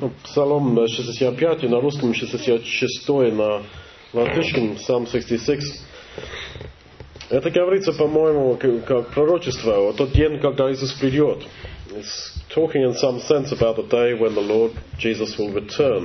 Псалом 65 на русском, 66 на латышском, Psalm 66. Это говорится, по-моему, как пророчество о тот день, когда Иисус придет. It's talking in some sense about the day when the Lord Jesus will return.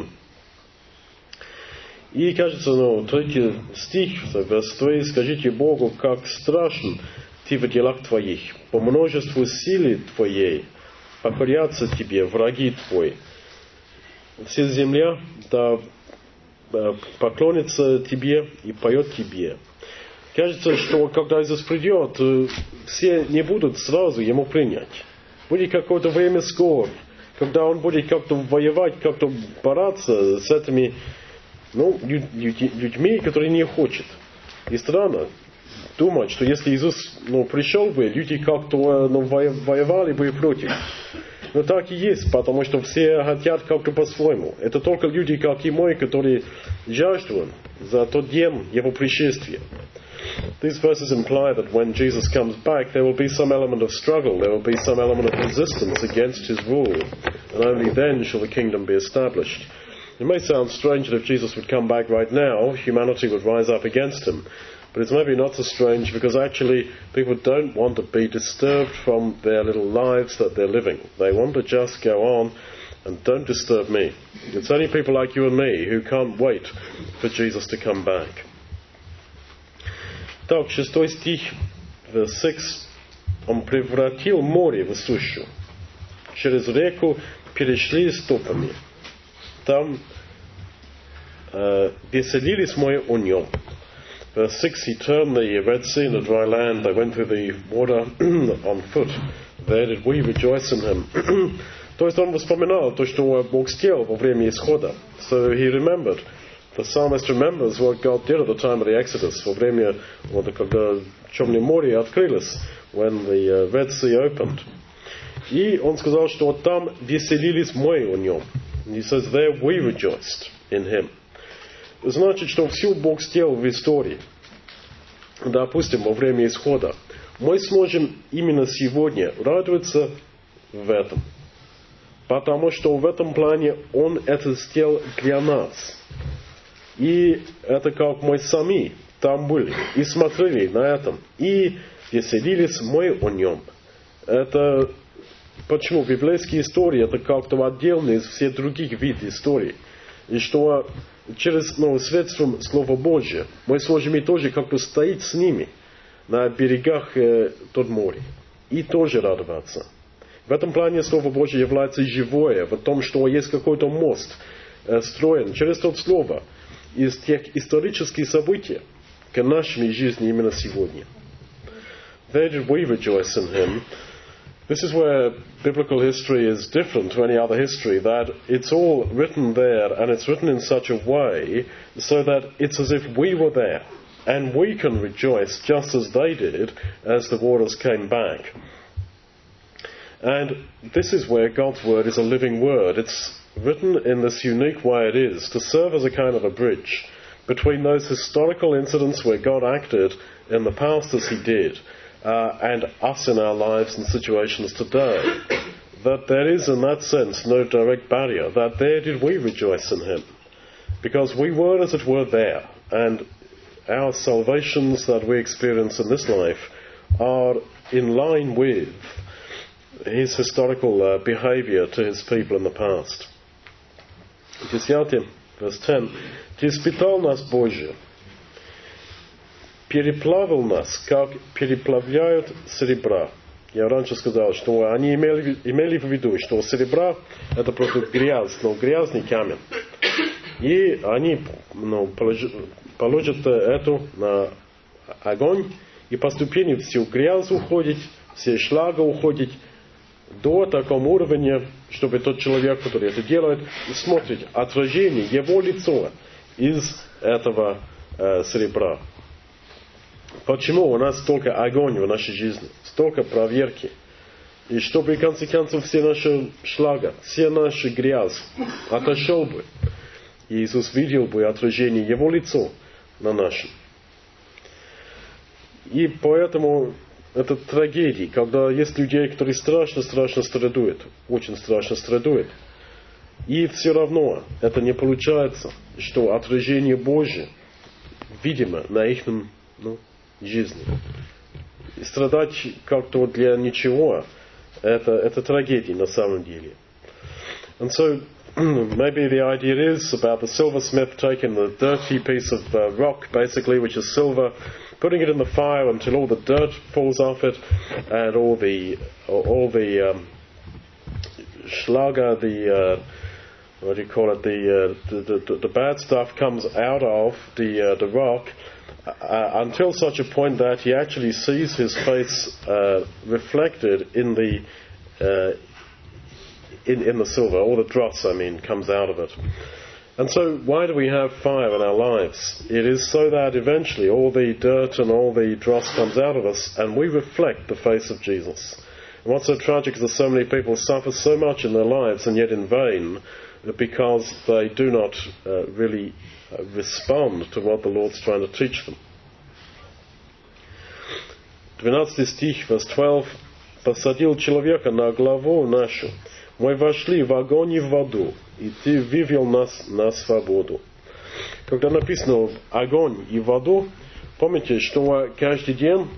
И кажется, третий стих, верс 3, «Скажите Богу, как страшен Ты в делах Твоих, по множеству силы Твоей покорятся Тебе враги Твои. Вся земля да поклонится Тебе и поет Тебе». Кажется, что когда Иисус придет, все не будут сразу Ему принять. Будет какое-то время скоро, когда Он будет как-то воевать, как-то бороться с этими людьми, которые не хотят. И странно думать, что если Иисус пришел бы, люди как-то воевали бы против. Но так и есть, потому что все хотят как-то по-своему. Это только люди, как и мы, которые жаждут за тот день Его пришествия. These verses imply that when Jesus comes back, there will be some element of struggle, there will be some element of resistance against His rule, and only then shall the kingdom be established. It may sound strange that if Jesus would come back right now, humanity would rise up against Him. But it's maybe not so strange because actually people don't want to be disturbed from their little lives that they're living. They want to just go on and don't disturb me. It's only people like you and me who can't wait for Jesus to come back. Так, 6 стих, verse 6. Он превратил море в сущу. Через реку перешли стопами. Там веселились мы о нем. Verse 6, He turned the Red Sea into dry land. They went through the water on foot. There did we rejoice in Him. То есть он вспоминал то, что Бог сделал во время исхода. So he remembered. The psalmist remembers what God did at the time of the Exodus. Во время, когда Черное море открылось, when the Red Sea opened. И он сказал, что там веселились мы о нем. He says, there we rejoiced in Him. Значит, что все Бог сделал в истории, допустим, во время исхода, мы сможем именно сегодня радоваться в этом. Потому что в этом плане Он это сделал для нас. И это как мы сами там были и смотрели на этом. И веселились мы о нем. Это почему библейские истории это как-то отдельно из всех других видов историй. И что через средством Слова Божия мы сможем и тоже как-то стоять с ними на берегах тот моря и тоже радоваться. В этом плане Слово Божие является живое, в том, что есть какой-то мост строен через то Слово из тех исторических событий к нашей жизни именно сегодня. There did we rejoice in Him. This is where biblical history is different to any other history, that it's all written there and it's written in such a way so that it's as if we were there and we can rejoice just as they did as the waters came back. And this is where God's Word is a living Word. It's written in this unique way it is to serve as a kind of a bridge between those historical incidents where God acted in the past as He did and us in our lives and situations today. That there is in that sense no direct barrier, that there did we rejoice in Him. Because we were as it were there, and our salvations that we experience in this life are in line with His historical behavior to His people in the past. 10, verse 10. «Ты испытал нас, Боже, переплавил нас, как переплавляют серебра». Я раньше сказал, что они имели в виду, что серебра это просто грязь, грязный камень. И они положат эту на огонь, и постепенно всю грязь уходит, все шлага уходит до такого уровня, чтобы тот человек, который это делает, смотрит отражение его лица из этого серебра. Почему у нас столько огонь в нашей жизни, столько проверки? И чтобы, в конце концов, все наши шлага, все наши грязь отошел бы. И Иисус видел бы отражение Его лица на нашем. И поэтому это трагедия, когда есть людей, которые страшно страдают, очень страшно страдают. И все равно это не получается, что отражение Божье видимо на их жизни. И страдать как-то для ничего, это трагедия на самом деле. And so, maybe the idea is about the silversmith taking the dirty piece of rock, basically, which is silver, putting it in the fire until all the dirt falls off it, and all the schlager, what do you call it, the bad stuff comes out of the rock, until such a point that he actually sees his face reflected in the silver. All the dross, comes out of it. And so why do we have fire in our lives? It is so that eventually all the dirt and all the dross comes out of us and we reflect the face of Jesus. And what's so tragic is that so many people suffer so much in their lives and yet in vain because they do not really respond to what the Lord's trying to teach them. 12 стих, verse 12. «Посадил человека на главу нашу, мы вошли в огонь и в воду, и ты вывел нас на свободу». Когда написано огонь и воду, помните, что каждый день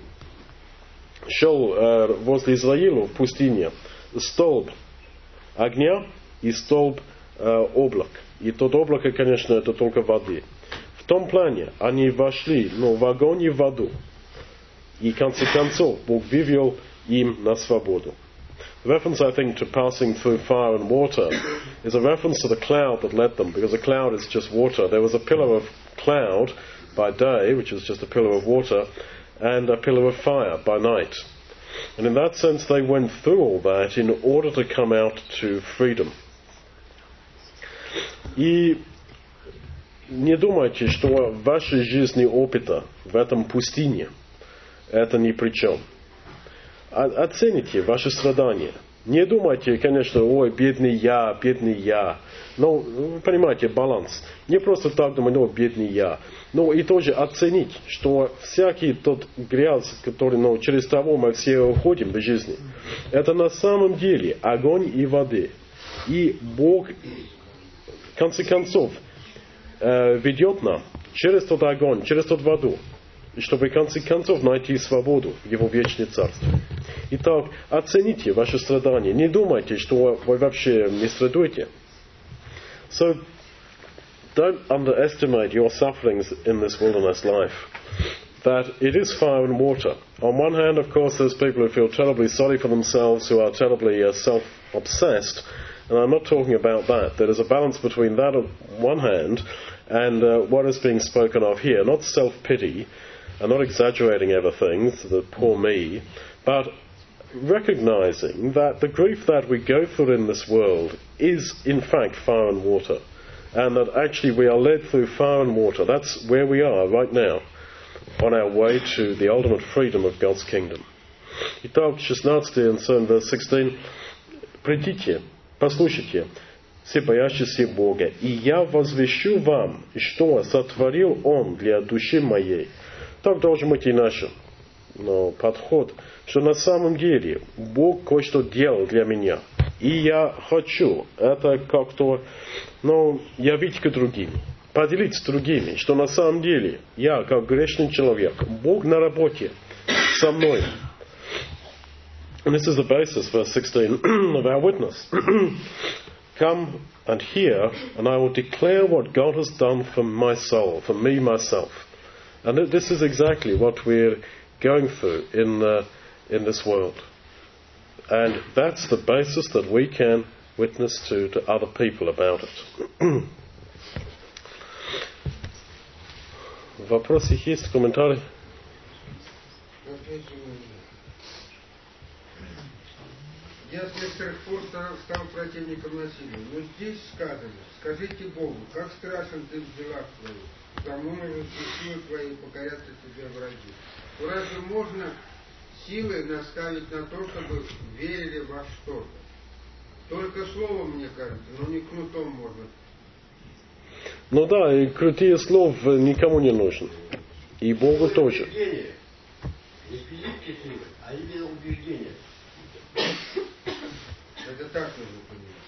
шел возле Израиля в пустыне столб огня и столб облак. И тот облако, конечно, это только воды. В том плане они вошли в огонь и в воду. И в конце концов Бог вывел им на свободу. The reference, I think, to passing through fire and water is a reference to the cloud that led them, because a cloud is just water. There was a pillar of cloud by day, which is just a pillar of water, and a pillar of fire by night. And in that sense, they went through all that in order to come out to freedom. И не думайте, что в вашей жизни опыта в этом пустыне это ни при чем. Оцените ваши страдания. Не думайте, конечно, ой, бедный я. Но вы понимаете, баланс. Не просто так думать, бедный я. Но и тоже оценить, что всякий тот грязь, который, через того мы все уходим в жизни, это на самом деле огонь и воды. И Бог, в конце концов, ведет нам через тот огонь, через тот воду, чтобы в конце концов найти свободу в Его вечное царство. Итак, оцените ваши страдания. Не думайте, что вы вообще не страдаете. So, don't underestimate your sufferings in this wilderness life. That it is fire and water. On one hand, of course, there's people who feel terribly sorry for themselves, who are terribly self-obsessed. And I'm not talking about that. There is a balance between that on one hand and what is being spoken of here. Not self-pity, and not exaggerating everything, the poor me, but recognizing that the grief that we go through in this world is in fact fire and water, and that actually we are led through fire and water. That's where we are right now, on our way to the ultimate freedom of God's kingdom. Итак, 16 and verse 16. «Придите, послушайте, все боящиеся Бога, и я возвещу вам, что сотворил Он для души моей». Так должен быть и наш подход, что на самом деле Бог кое-что делал для меня. И я хочу это как-то явить к другим, поделиться с другими, что на самом деле я, как грешный человек, Бог на работе со мной. And this is the basis, verse 16, of our witness. Come and hear, and I will declare what God has done for my soul, for me, myself. And this is exactly what we're going through in this world. And that's the basis that we can witness to other people about it. Вопросы есть, комментарии? Я с некоторых пор стал противником насилия. Но здесь сказано, скажите Богу, как страшен ты в делах твоих, тому нужно силы твои покорятся тебе враги. То разве можно силой наставить на то, чтобы верили во что-то? Только словом, мне кажется, но не кнутом можно. Ну да, и крутые слов никому не нужны. И Богу тоже. Не физические силы, а именно убеждения. Это так нужно понимать.